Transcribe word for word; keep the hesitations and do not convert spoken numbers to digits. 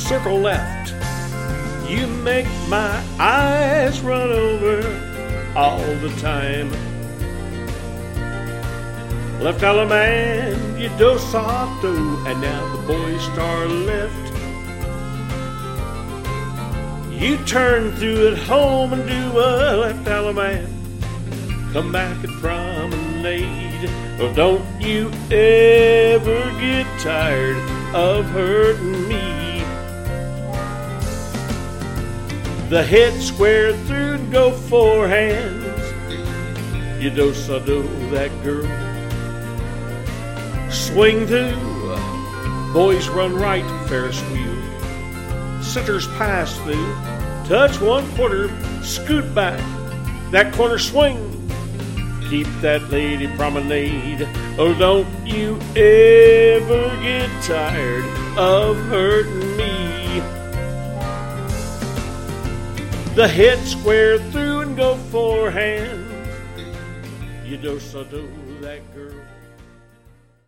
circle left. You make my eyes run over all the time. Left Alaman, you Dos Santos, and now the boys star left. You turn through at home and do a left Alaman. Come back and promenade. Oh, don't you ever get tired of hurting me. The head square through and go four hands. You Dos Santos, that girl. Swing through, boys run right, Ferris wheel. Centers pass through, touch one quarter, scoot back, that corner swing. Keep that lady promenade. Oh, don't you ever get tired of hurting me. The head square through and go four hands. You Dos Santos, that girl.